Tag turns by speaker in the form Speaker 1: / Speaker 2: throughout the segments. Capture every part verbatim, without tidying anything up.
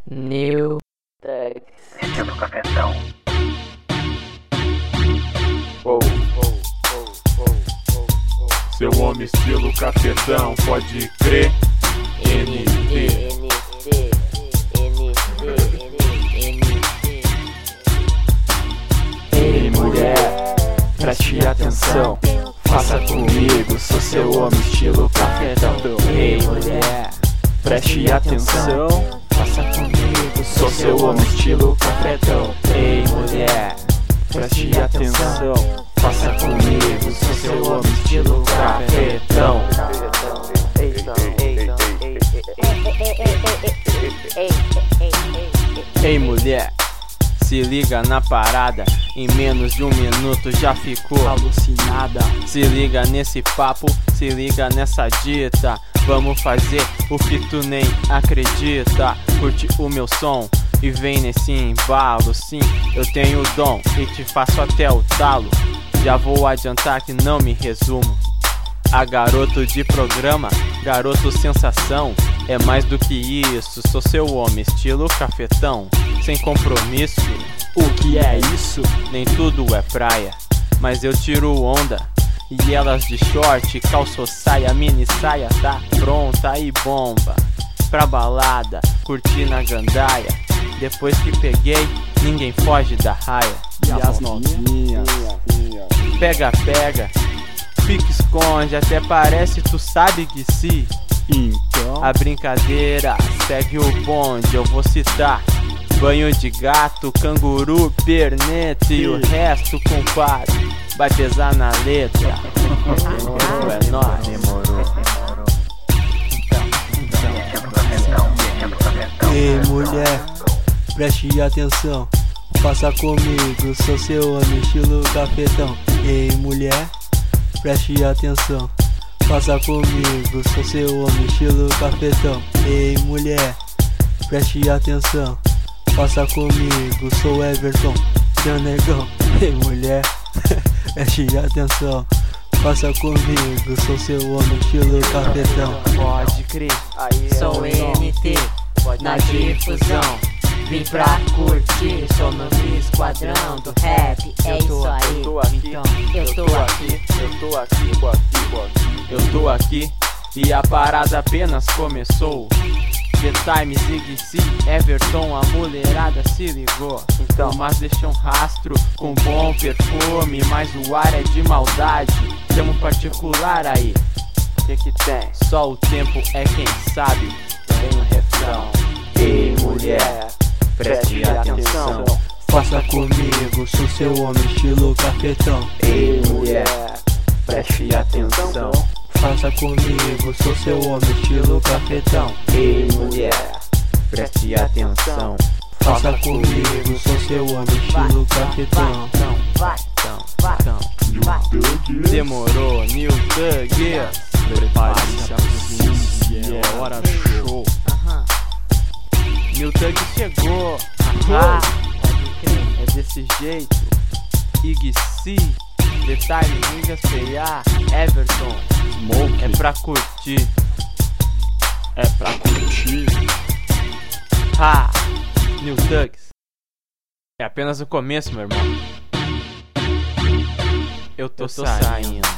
Speaker 1: New Thugs.
Speaker 2: Estilo cafetão.
Speaker 3: Oh, oh, oh, oh, oh, oh. Seu homem estilo cafetão, pode crer. N T,
Speaker 1: N T, N T, N T.
Speaker 3: Ei mulher, preste atenção, faça comigo, sou seu homem estilo cafetão. Ei mulher, preste atenção, faça comigo, sou seu homem estilo cafetão. Ei mulher, preste atenção, faça comigo, sou seu homem estilo cafetão. Ei mulher, se liga na parada, em menos de um minuto já ficou alucinada. Se liga nesse papo, se liga nessa dita. Vamos fazer o que tu nem acredita. Curte o meu som e vem nesse embalo. Sim, eu tenho o dom e te faço até o talo. Já vou adiantar que não me resumo a garoto de programa, garoto sensação. É mais do que isso, sou seu homem estilo cafetão. Sem compromisso, o que é isso? Nem tudo é praia, mas eu tiro onda. E elas de short, calço saia, mini saia, tá pronta e bomba pra balada, curtir na gandaia. Depois que peguei, ninguém foge da raia.
Speaker 4: E as novinhas,
Speaker 3: pega, pega, fica, esconde, até parece tu sabe que se.
Speaker 4: então
Speaker 3: A brincadeira segue o bonde, eu vou citar banho de gato, canguru, perneta e o resto, compadre, vai pesar na letra. Demorou, é nóis.
Speaker 2: Demorou.
Speaker 5: Ei mulher, preste atenção, faça comigo, sou seu homem estilo cafetão. Ei mulher, preste atenção, faça comigo, sou seu homem estilo cafetão. Ei mulher, preste atenção, faça comigo, sou Everton, seu negão. Ei mulher, preste atenção, faça comigo, sou seu homem estilo cafetão.
Speaker 3: Pode crer,
Speaker 1: Sou N T, na difusão. Vim pra curtir, sou no esquadrão do rap. É isso aí, então eu tô aqui.
Speaker 3: eu tô aqui, tô aqui, eu tô aqui e a parada apenas começou. The Time, Zig C, Everton, a mulherada se ligou. Então, mas deixa um rastro com bom perfume, mas o ar é de maldade. Tamo particular aí. Que que tem? Só o tempo é quem sabe. Tem um refrão. Ei mulher, preste atenção,
Speaker 5: Faça comigo, sou seu homem estilo cafetão.
Speaker 3: Ei mulher, preste atenção,
Speaker 5: Faça comigo, sou seu homem estilo cafetão.
Speaker 3: ei mulher, preste atenção,
Speaker 5: Faça comigo, sou seu homem estilo cafetão.
Speaker 1: Então vai,
Speaker 3: então,
Speaker 1: vai,
Speaker 3: então.
Speaker 1: vai.
Speaker 3: Demorou, New Thugs.
Speaker 4: prepare-se a polícia, é hora show.
Speaker 1: Aham.
Speaker 3: New Thugs chegou.
Speaker 1: Ah,
Speaker 3: Ah,
Speaker 1: pode crer.
Speaker 3: é desse jeito. Ig C, The Time, Niggas P A, Everton.
Speaker 4: Smoke
Speaker 3: É pra curtir.
Speaker 4: é pra curtir.
Speaker 3: Ha! New Thugs. É apenas o começo, meu irmão. Eu tô, Eu tô saindo. saindo.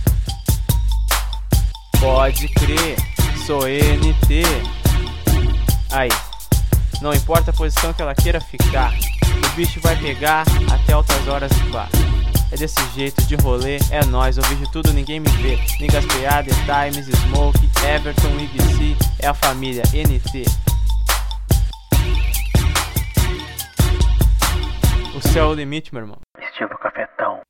Speaker 3: Pode crer, sou N T. Aí, não importa a posição que ela queira ficar, o bicho vai pegar até altas horas de pá. É desse jeito, de rolê, é nóis, eu vejo tudo, ninguém me vê. Niggas P A, The Times, Smoke, Everton, I B C, é a família N T. O céu é o limite, meu irmão.
Speaker 2: Estilo cafetão.